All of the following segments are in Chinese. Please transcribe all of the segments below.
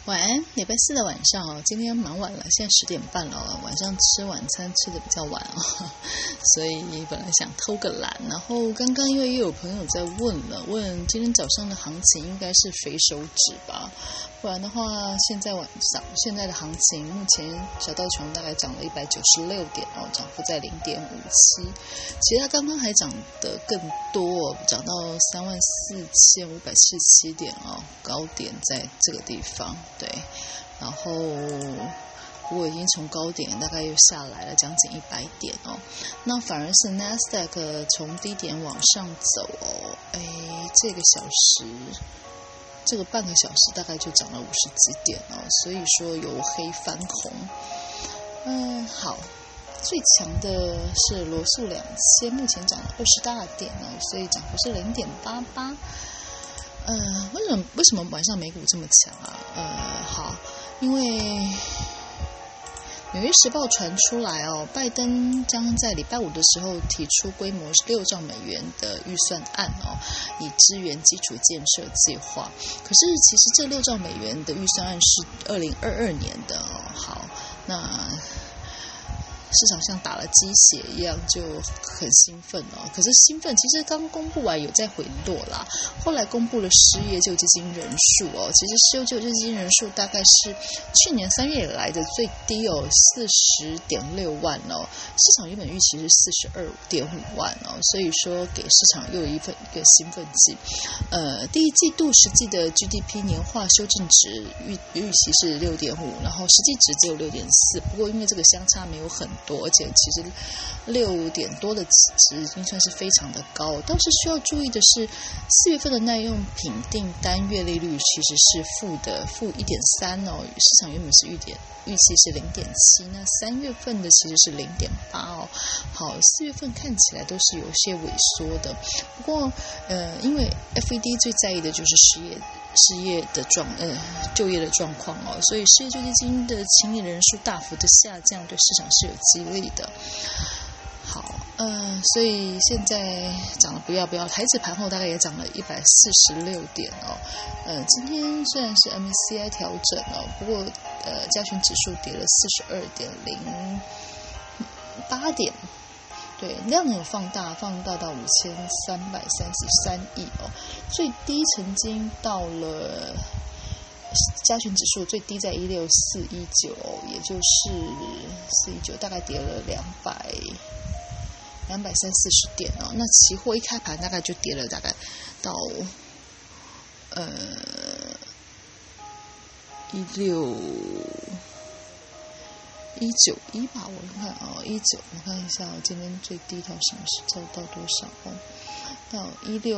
晚安，礼拜四的晚上哦，今天蛮晚了，现在10点半了哦，晚上吃晚餐吃的比较晚哦，所以本来想偷个懒，然后刚刚因为又有朋友在问今天早上的行情应该是水手指吧，不然的话现在的行情目前小道琼大概涨了196点哦，涨幅在0.57，其他刚刚还涨得更多哦，涨到34,577点哦，高点在这个地方。对，然后不过已经从高点大概又下来了将近100点哦，那反而是 Nasdaq 从低点往上走哦，这个半个小时大概就涨了50几点哦，所以说由黑翻红。好，最强的是罗素2000，目前涨了20大点哦，所以涨幅是0.88。为什么晚上美股这么强啊？好，因为纽约时报传出来哦，拜登将在礼拜五的时候提出规模6兆美元的预算案哦，以支援基础建设计划。可是其实这6兆美元的预算案是2022年的哦。好，那市场像打了鸡血一样，就很兴奋哦。可是兴奋其实刚公布完有在回落啦，后来公布了失业救济金人数哦，其实失业救济金人数大概是去年3月以来的最低哦，40.6万哦，市场原本预期是42.5万哦，所以说给市场又有一个兴奋剂。第一季度实际的 GDP 年化修正值预期是6.5，然后实际值只有6.4，不过因为这个相差没有很多，而且其实6点多的值已经算是非常的高。倒是需要注意的是，4月份的耐用品订单月利率其实是负1.3哦，市场原本是预期是0.7，那3月份的其实是0.8哦。好，4月份看起来都是有些萎缩的，不过因为 FED 最在意的就是就业的状况哦，所以失业救济金的请领人数大幅的下降，对市场是有激励的。好，所以现在涨了不要，台指盘后大概也涨了146点哦。今天虽然是 MSCI 调整哦，不过加权指数跌了42.08点。对，量有放大到5333亿哦，最低曾经到了加权指数最低在16419哦，也就是419，大概跌了230-40点哦。那期货一开盘大概就跌了大概到191吧，我看哦，19，我看一下，今天最低到什么时候到多少哦？到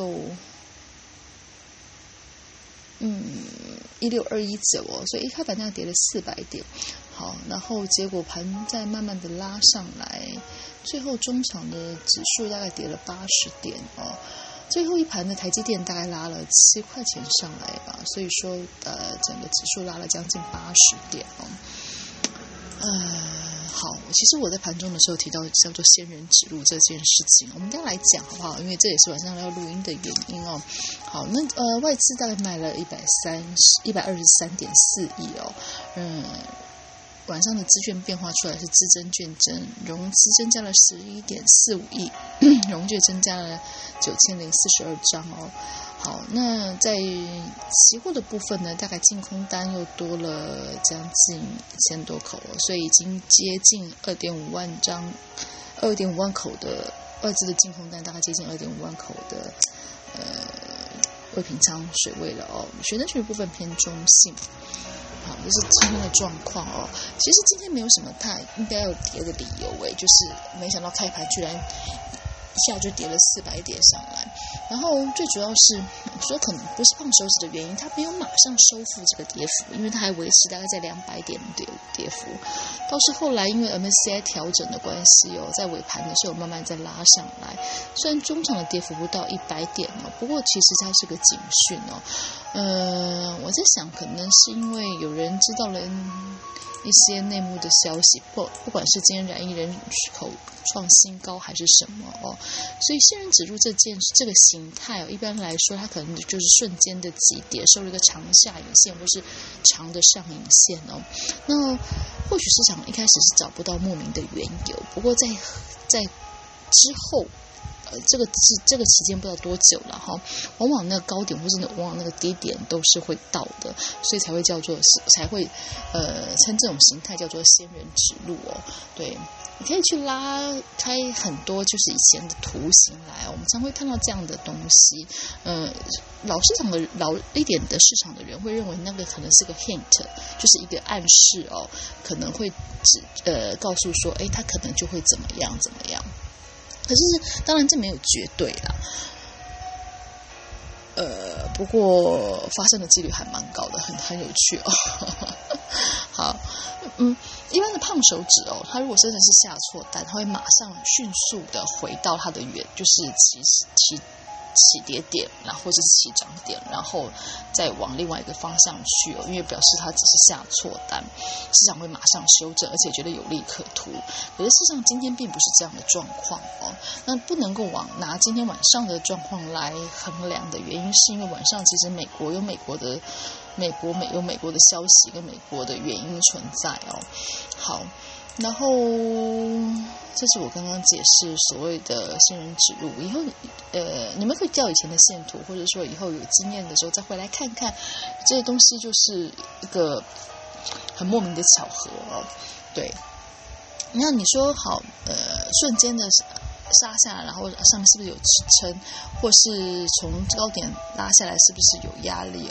16219哦，所以一开盘大概跌了400点。好，然后结果盘再慢慢的拉上来，最后中场的指数大概跌了80点哦。最后一盘的台积电大概拉了7块钱上来吧，所以说整个指数拉了将近80点哦。好，其实我在盘中的时候提到叫做仙人指路这件事情，我们等一下来讲好不好？因为这也是晚上要录音的原因哦。好，那外资大概卖了123.4亿哦，晚上的资券变化出来是资增券增，融资增加了11.45亿，融券增加了9042张哦。好，那在期货的部分呢，大概净空单又多了将近1000多口哦，所以已经接近2.5万口的外资的净空单，大概接近2.5万口的未平仓水位了哦。选择权部分偏中性。好，这是今天的状况哦。其实今天没有什么太应该要跌的理由就是没想到开盘居然一下就跌了400点上来，然后最主要是说可能不是胖手指的原因，它没有马上收复这个跌幅，因为它还维持大概在200点的跌幅，倒是后来因为 MSCI 调整的关系哦，在尾盘的时候慢慢再拉上来，虽然中场的跌幅不到100点哦，不过其实它是个警讯哦。我在想可能是因为有人知道了一些内幕的消息，不管是今天染疫人口创新高还是什么哦，所以仙人指路这个行形态一般来说它可能就是瞬间的急跌，收了一个长下影线或是长的上影线那或许市场一开始是找不到莫名的缘由，不过在之后这个期间不知道多久了往往那个高点或是往往那个低点都是会到的，所以才会称这种形态叫做仙人指路对，你可以去拉开很多就是以前的图形来我们常会看到这样的东西老一点的市场的人会认为那个可能是个 hint， 就是一个暗示可能会告诉说它可能就会怎么样，可是当然这没有绝对啦不过发生的几率还蛮高的，很有趣好一般的胖手指它如果真的是下错单，它会马上迅速的回到它的就是起跌点，然后或者是起涨点，然后再往另外一个方向去因为表示它只是下错单，市场会马上修正，而且觉得有利可图。可是事实上今天并不是这样的状况那不能够拿今天晚上的状况来衡量的原因，是因为晚上其实美国有美国的消息跟美国的原因存在好，然后这是我刚刚解释所谓的仙人指路。以后你们可以调以前的线图，或者说以后有经验的时候再回来看看，这些东西就是一个很莫名的巧合对，那你说好瞬间的杀下来，然后上面是不是有支撑，或是从高点拉下来是不是有压力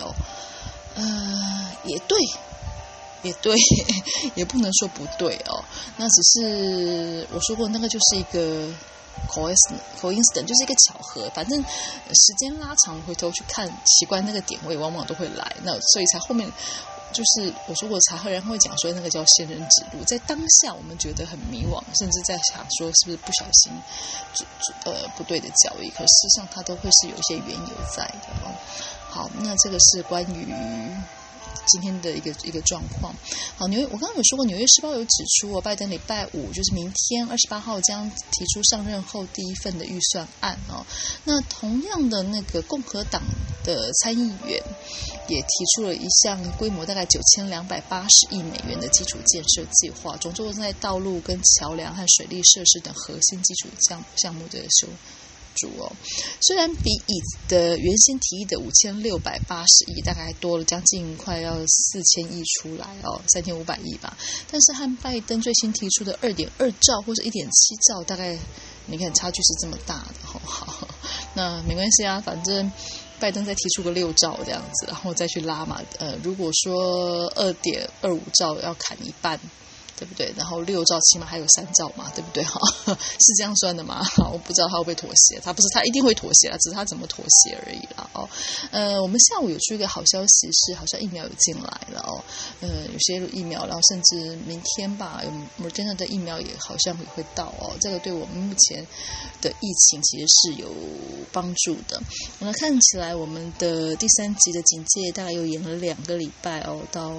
也对也不能说不对那只是我说过那个就是一个 coincidence， 就是一个巧合，反正时间拉长回头去看，奇怪那个点位往往都会来，那所以才后面就是我说过才然后会讲说那个叫仙人指路，在当下我们觉得很迷惘，甚至在想说是不是不小心不对的交易，可事实上它都会是有一些缘由在的好，那这个是关于今天的一个状况。好，我刚刚有说过，《纽约时报》有指出拜登礼拜五就是明天28号将提出上任后第一份的预算案那同样的那个共和党的参议员也提出了一项规模大概9280亿美元的基础建设计划，总作在道路跟桥梁和水利设施等核心基础项目的修虽然比原先提议的5680亿大概多了将近快要4000亿出来3500亿吧，但是和拜登最新提出的2.2兆或者1.7兆大概你看差距是这么大的好，那没关系反正拜登再提出个6兆这样子，然后再去拉嘛如果说2.25兆要砍一半对不对？然后6兆起码还有3兆嘛，对不对是这样算的吗？我不知道他会不会妥协，他一定会妥协啦，只是他怎么妥协而已啦我们下午有出一个好消息是好像疫苗有进来了有些疫苗，然后甚至明天吧有 Moderna 的疫苗也好像也会到这个对我们目前的疫情其实是有帮助的。那看起来我们的第3级的警戒大概又延了2个礼拜到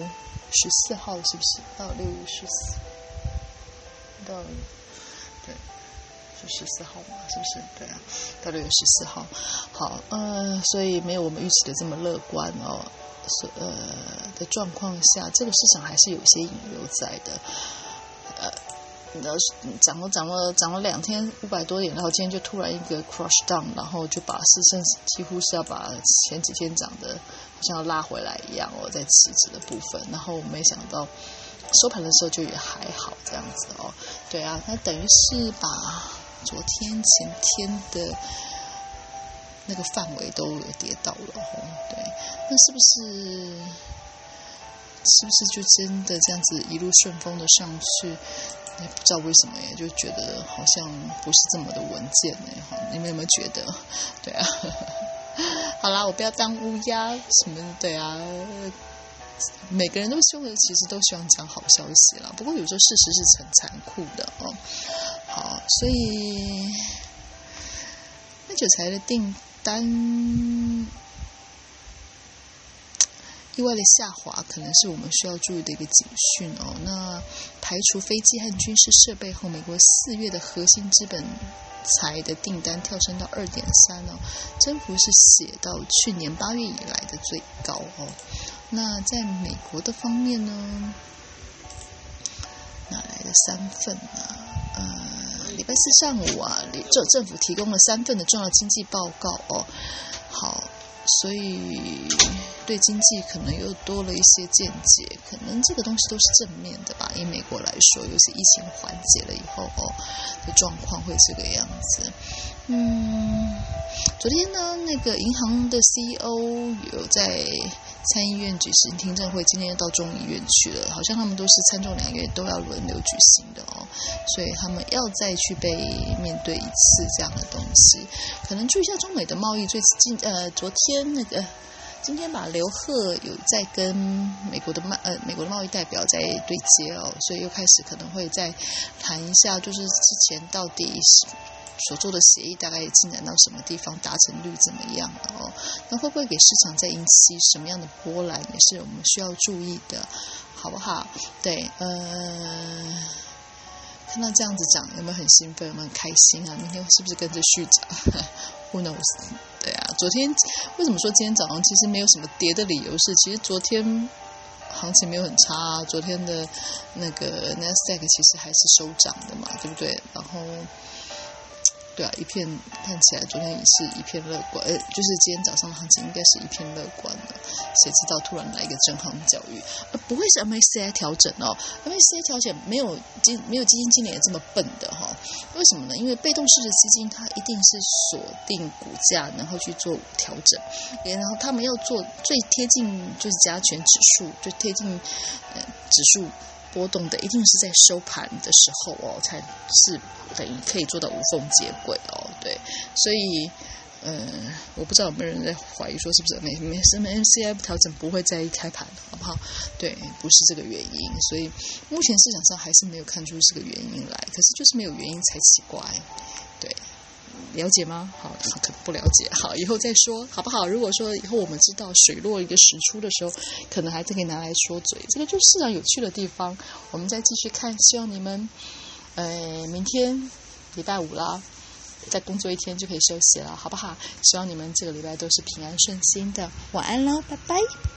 14号是不是？到6月14，到对，是14号嘛？是不是？对啊，到6月14号。好，所以没有我们预期的这么乐观的状况下，这个市场还是有一些隐忧在的。涨了2天500多点，然后今天就突然一个 crush down， 然后就把几乎是要把前几天涨的好像要拉回来一样在期指的部分，然后没想到收盘的时候就也还好这样子对啊，那等于是把昨天前天的那个范围都有跌到了对，那是不是就真的这样子一路顺风的上去？也不知道为什么就觉得好像不是这么的稳健你们有没有觉得？对啊，好啦，我不要当乌鸦什么对啊，每个人都其实都希望讲好消息啦，不过有时候事实是很残酷的好，所以那9材的订单意外的下滑可能是我们需要注意的一个警讯哦。那排除飞机和军事设备后，美国4月的核心资本财的订单跳升到 2.3 哦，增幅是写到去年8月以来的最高哦。那在美国的方面呢，哪来的3份啊？礼拜4上午啊，政府提供了3份的重要经济报告哦。好，所以对经济可能又多了一些见解，可能这个东西都是正面的吧。以美国来说，尤其疫情缓解了以后的状况会这个样子。昨天呢，那个银行的 CEO 有在参议院举行听证会，今天又到众议院去了，好像他们都是参众两院都要轮流举行的哦，所以他们要再去被面对一次这样的东西。可能注意一下中美的贸易，昨天今天吧，刘鹤有在跟美国的贸易代表在对接哦，所以又开始可能会再谈一下，就是之前到底所做的协议大概进展到什么地方，达成率怎么样了哦？那会不会给市场再引起什么样的波澜，也是我们需要注意的，好不好？对，看到这样子涨，有没有很兴奋？有没有很开心啊？明天是不是跟着续涨？Who knows？ 对啊，昨天为什么说今天早上其实没有什么跌的理由是，其实昨天行情没有很差啊，昨天的那个 Nasdaq 其实还是收涨的嘛，对不对？然后对啊，看起来昨天也是一片乐观，就是今天早上的行情应该是一片乐观的，谁知道突然来一个震撼教育，不会是 MACI 调整哦 ，MACI 调整没有基金经理也这么笨的哈，为什么呢？因为被动式的基金它一定是锁定股价，然后去做调整，然后他们要做最贴近就是加权指数，就贴近指数波动的，一定是在收盘的时候哦，才是等于可以做到无缝接轨哦。对，所以我不知道有没有人在怀疑说是不是MACI 调整不会在一开盘，好不好？对，不是这个原因，所以目前市场上还是没有看出这个原因来，可是就是没有原因才奇怪，对。了解吗？好，可能不了解。好，以后再说，好不好？如果说以后我们知道水落一个石出的时候，可能还是可以拿来说嘴。这个就是市场有趣的地方。我们再继续看，希望你们，明天礼拜5啦，再工作1天就可以休息了，好不好？希望你们这个礼拜都是平安顺心的。晚安喽，拜拜。